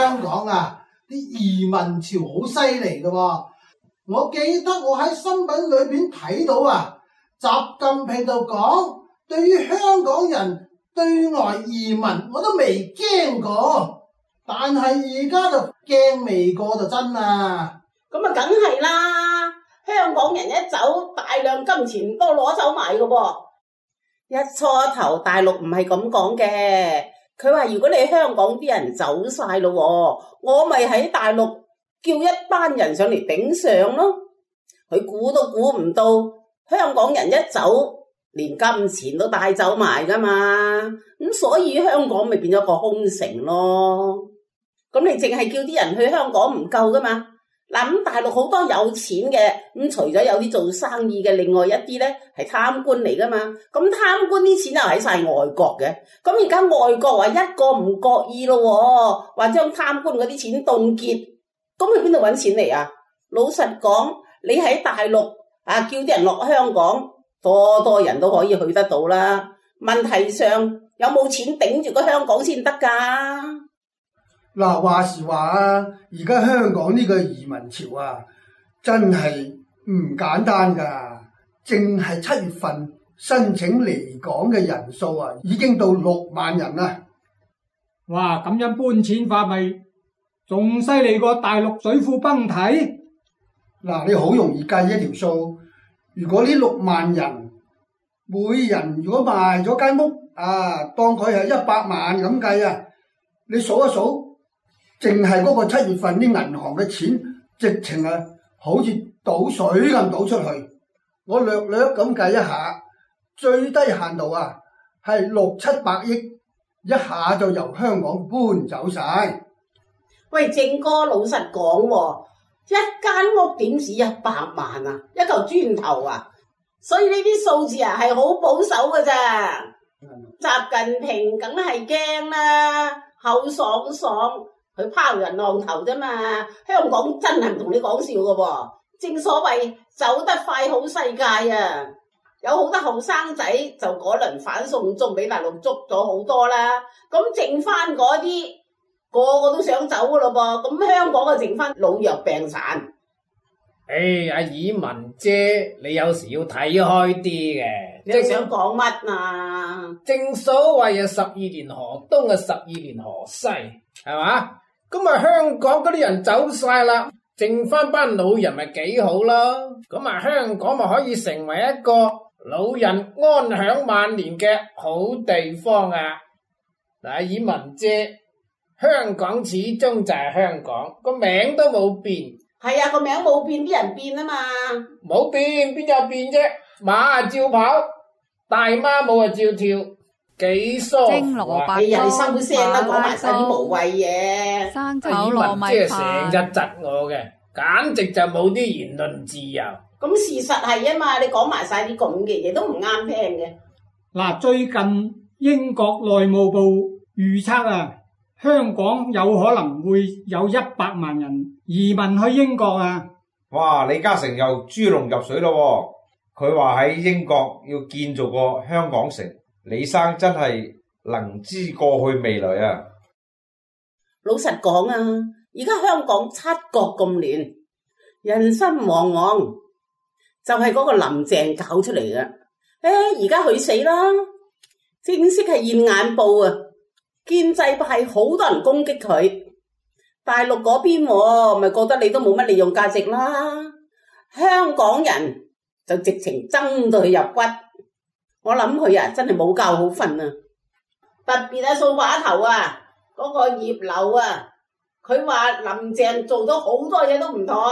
香港啊，啲移民潮好犀利㗎喎。我記得我喺新聞裏邊睇到啊，習近平就講，對於香港人對外移民我都未驚過，但係而家就驚未過就真啦。 咁啊，梗係啦！香港人一走，大量金錢都攞走埋㗎噃。一初頭大陸唔係咁講嘅，佢話如果你香港啲人走晒咯，我咪喺大陸叫一班人上嚟頂上咯。佢估都估唔到，香港人一走，連金錢都帶走埋噶嘛。咁所以香港咪變咗個空城咯。咁你淨係叫啲人去香港唔夠噶嘛？嗱，咁大陸好多有錢嘅，咁除咗有啲做生意嘅，另外一啲咧係貪官嚟噶嘛。咁貪官啲錢又喺晒外國嘅。咁而家外國話一個唔覺意咯，話將貪官嗰啲錢凍結，咁去邊度搵錢嚟啊？老實講，你喺大陸啊，叫啲人落香港，多人都可以去得到啦。問題上有冇錢頂住個香港先得噶？ 嗱，話時話啊，而家香港呢個移民潮啊，真係唔簡單噶。淨係7月份申請離港嘅人數啊，已經到6萬人啦。 哇，咁樣搬遷法咪仲犀利過大陸水庫崩堤？ 嗱，你好容易計一條數，如果呢6萬人，每人如果賣咗間屋啊，當佢係100萬咁計啊，你數一數。淨係嗰個7月份啲銀行嘅錢，直情係好似倒水咁倒出去。我略咁計一下，最低限度啊係600-700億，一下就由香港搬走晒。 喂，正哥老實講喎，一間屋點止100萬啊？一嚿磚頭啊！所以呢啲數字啊係好保守㗎咋。習近平梗係驚啦，口爽爽。佢拋人浪頭啫嘛，香港真係唔同你講笑㗎喎。正所謂走得快好世界啊，有好多後生仔就嗰輪反送中俾大陸捉咗好多啦，咁剩翻嗰啲個個都想走㗎咯噃，咁香港就剩翻老弱病殘。 阿以文姐，你有時要睇開啲嘅。 你想講乜啊？ 正所謂12年河東啊，12年河西，係嘛？咁啊，香港嗰啲人走晒啦，剩翻班老人咪幾好咯。咁啊，香港咪可以成為一個老人安享晚年嘅好地方啊！嗱，以文姐，香港始終就係香港，個名都冇變。 係啊，個名冇變，啲人變啊嘛。 冇變，邊有變啫？馬啊照跑，大媽舞啊照跳。幾疏啊！ 你人收聲啦，講埋晒啲無謂嘢。 生炒糯米飯， 即係成日窒我嘅，簡直就冇啲言論自由。 咁事實係啊嘛，你講埋晒啲咁嘅嘢都唔啱聽嘅。 嗱，最近英國內務部預測啊，香港有可能會有100萬人移民去英國啊！ 哇，李嘉誠又豬籠入水咯喎！佢話喺英國要建造個香港城。李生真係能知過去未來啊！ 老實講啊，而家香港七國咁亂，人心惶惶，就係嗰個林鄭搞出嚟嘅。而家佢死啦，正式係現眼報啊！建制派好多人攻擊佢，大陸嗰邊咪覺得你都冇乜利用價值啦，香港人就直情憎到佢入骨。我諗佢啊，真係冇覺好瞓啊！特別係掃把頭啊，嗰個葉劉啊，佢話林鄭做咗好多嘢都唔妥。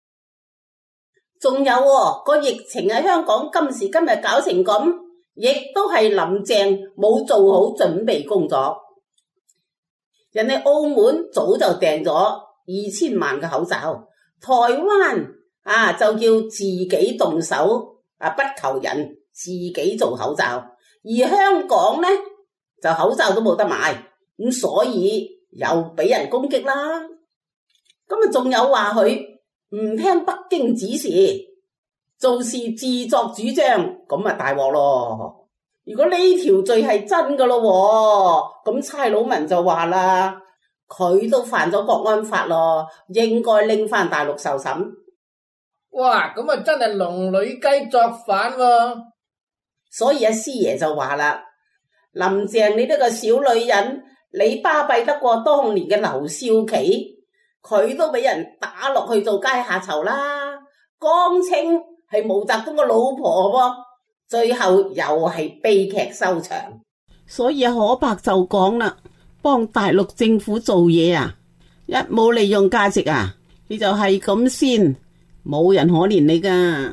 仲有個疫情喺香港今時今日搞成咁，亦都係林鄭冇做好準備工作。人哋澳門早就訂咗2000萬嘅口罩，台灣啊就叫自己動手啊，不求人。自己做口罩，而香港呢就口罩都冇得買，咁所以又俾人攻擊啦。咁啊，仲有話佢唔聽北京指示，做事自作主張，咁啊大鑊咯。如果呢條罪係真噶咯，咁差佬文就話啦， 佢都犯咗國安法咯，應該拎翻大陸受審。 哇，咁啊真係龍女雞作反喎！ 所以阿師爺就話啦，林鄭你呢個小女人，你巴閉得過當年嘅劉少奇，佢都俾人打落去做階下囚啦。江青係毛澤東個老婆喎，最後又係悲劇收場。所以可伯就講啦，幫大陸政府做嘢啊，一冇利用價值啊，你就係咁先，冇人可憐你噶。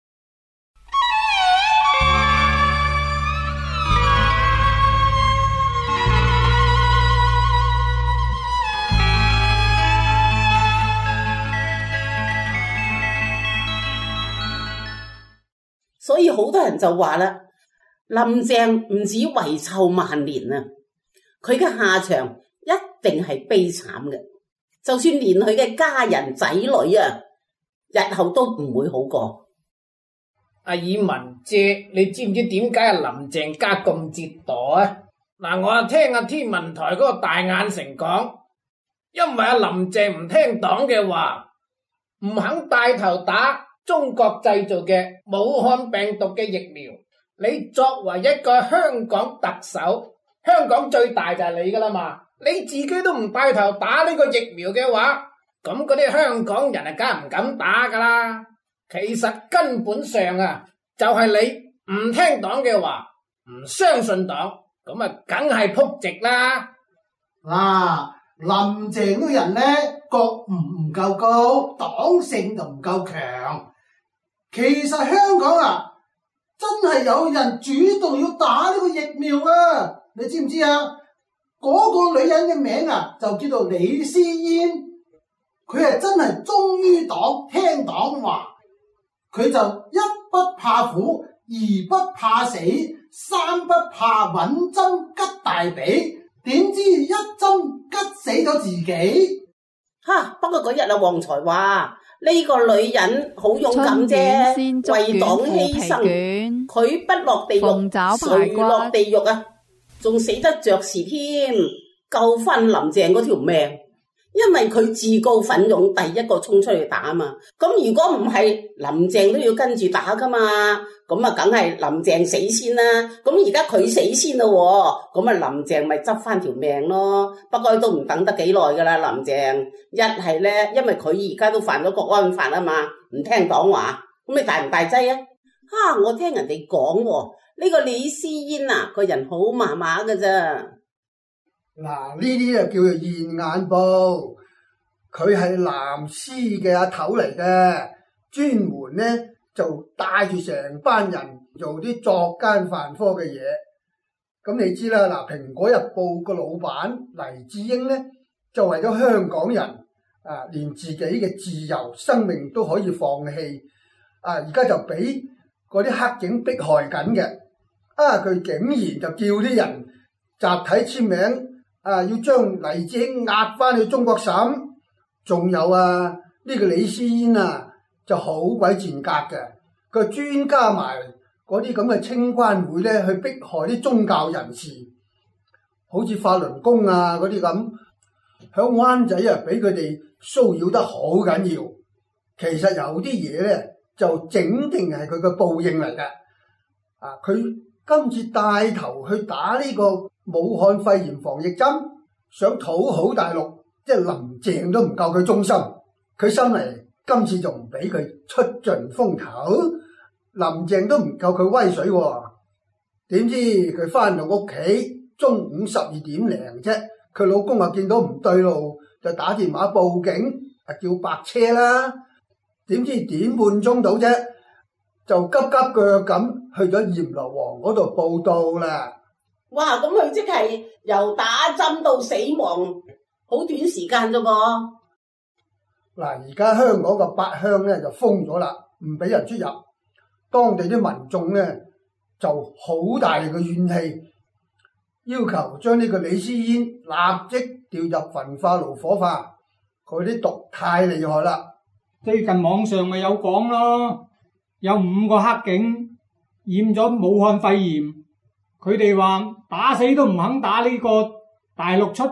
所以好多人就話啦，林鄭唔止遺臭萬年啊，佢嘅下場一定係悲慘嘅，就算連佢嘅家人仔女啊，日後都唔會好過。 阿爾文姐，你知唔知點解阿林鄭家咁折墮啊？嗱，我聽阿天文台嗰個大眼成講，因為阿林鄭唔聽黨嘅話，唔肯帶頭打中國製造嘅武漢病毒嘅疫苗。你作為一個香港特首，香港最大就係你噶啦嘛，你自己都唔帶頭打呢個疫苗嘅話，咁嗰啲香港人啊，梗唔敢打噶啦。其實根本上啊，就係你唔聽黨嘅話，唔相信黨，咁啊，梗係撲直啦。 林鄭啲人咧，覺悟唔夠高，黨性就唔夠強。其實香港啊，真係有人主動要打呢個疫苗啊！你知唔知啊？嗰個女人嘅名啊，就叫做李思嫣，佢係真係忠於黨，聽黨話。佢就一不怕苦，二不怕死，三不怕揾針吉大髀，點知一針吉死咗自己。 不過嗰日阿旺財話呢個女人好勇敢啫，為黨犧牲，佢不落地獄，誰落地獄啊？仲死得着時添，救翻林鄭嗰條命。因為佢自告奮勇，第一個衝出去打嘛。咁如果唔係，林鄭都要跟住打噶嘛。咁啊，梗係林鄭死先啦。咁而家佢死先咯，咁啊，林鄭咪執翻條命咯。不過都唔等得幾耐噶啦，林鄭一係咧，因為佢而家都犯咗國安法啊嘛，唔聽黨話。咁你大唔大劑啊？我聽人哋講呢個李思嫣啊，個人好麻麻噶咋。 嗱，呢啲就叫做現眼報，佢係藍絲嘅阿頭嚟嘅，專門咧就帶住成班人做啲作奸犯科嘅嘢。咁你知啦，嗱，《蘋果日報》個老闆黎智英咧，就為咗香港人啊，連自己嘅自由生命都可以放棄啊！而家就俾嗰啲黑警迫害緊嘅，佢竟然就叫啲人集體簽名。要將黎智英押翻去中國審，仲有呢個李思嫣啊，就好鬼賤格嘅，佢專加埋嗰啲咁嘅清關會咧，去迫害啲宗教人士，好似法輪功啊嗰啲咁，響灣仔啊俾佢哋騷擾得好緊要。其實有啲嘢咧就整定係佢嘅報應嚟嘅。佢今次帶頭去打呢個武漢肺炎防疫針，想討好大陸，即係林鄭都唔夠佢忠心，佢心嚟今次仲唔俾佢出盡風頭，林鄭都唔夠佢威水喎。點知佢翻到屋企中午12點零啫，佢老公見到唔對路，就打電話報警，叫白車啦。點知點半鐘到啫，就急急腳咁去咗閻羅王嗰度報到啦。 哇！咁佢即係由打針到死亡，好短時間啫噃。 嗱，而家香港嘅8鄉咧就封咗啦，唔俾人出入。當地啲民眾咧就好大力嘅怨氣，要求將呢個李思嫣立即調入焚化爐火化。佢啲毒太厲害啦。 最近網上咪有講咯，有5個黑警染咗武漢肺炎。佢哋話打死都唔肯打呢個大陸出嘅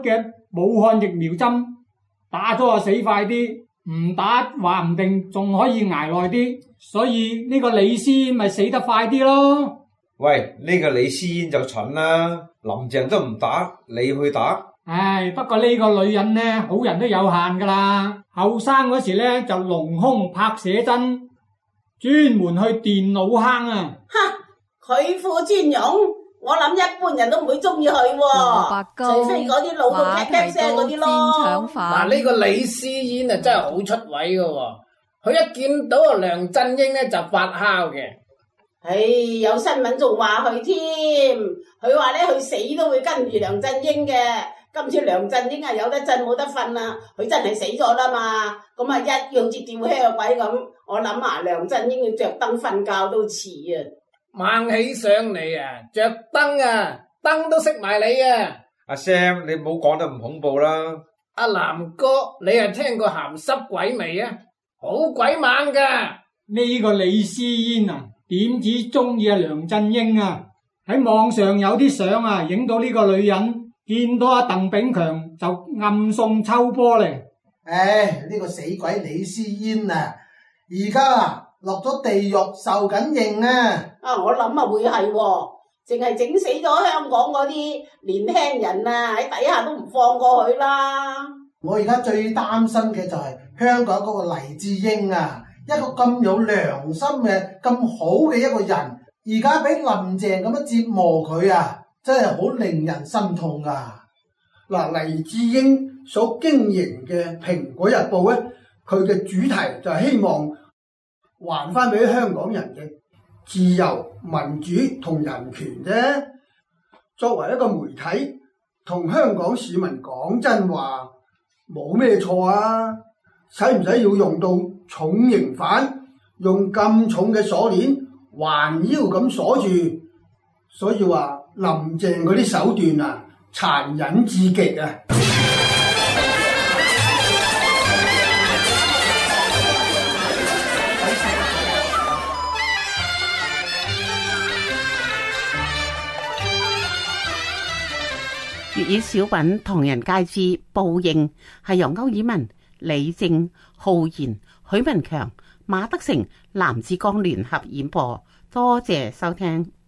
武漢疫苗針，打咗就死快啲，唔打話唔定仲可以捱耐啲，所以呢個李思嫣咪死得快啲咯。 喂，呢個李思嫣就蠢啦，林鄭都唔打，你去打？ 唉，不過呢個女人呢，好人都有限噶啦。後生嗰時呢，就隆胸拍寫真，專門去電腦坑啊！ 佢副尊容，我諗一般人都唔會中意佢喎，除非嗰啲老到劈劈聲嗰啲咯。 嗱，呢個李思嫣啊，真係好出位噶喎，佢一見到阿梁振英咧就發酵嘅。 唉，有新聞仲話佢添，佢話咧佢死都會跟住梁振英嘅。今次梁振英啊有得震冇得瞓啦，佢真係死咗啦嘛，咁啊一樣似吊靴鬼咁，我諗啊梁振英要着燈瞓覺都遲啊！ 猛起上嚟啊，着燈啊，燈都熄埋你啊！ 阿 Sam， 你唔好講得咁恐怖啦。 阿南哥，你係聽過鹹濕鬼未啊？好鬼猛噶！ 呢個李思嫣啊，點止中意阿梁振英啊？喺網上有啲相啊，影到呢個女人。見到阿鄧炳強就暗送秋波嚟。 唉，呢個死鬼李思嫣啊，而家落咗地獄受緊刑啊！ 我諗啊會係，淨係整死咗香港嗰啲年輕人啊，喺底下都唔放過佢啦。 我而家最擔心嘅就係香港嗰個黎智英啊，一個咁有良心嘅、咁好嘅一個人，而家俾林鄭咁樣折磨佢啊！真係好令人心痛啊！ 嗱，黎智英所經營嘅《蘋果日報》咧，佢嘅主題就係希望還翻俾香港人嘅自由、民主同人權啫。作為一個媒體，同香港市民講真話，冇咩錯啊！使唔使要用到重刑犯，用咁重嘅鎖鏈環腰咁鎖住？所以話。林鄭嗰啲手段啊，殘忍至極啊！ 粵語小品《唐人街之報應》係由歐爾文、李正、浩然、許文強、馬德成、藍志剛聯合演播，多謝收聽。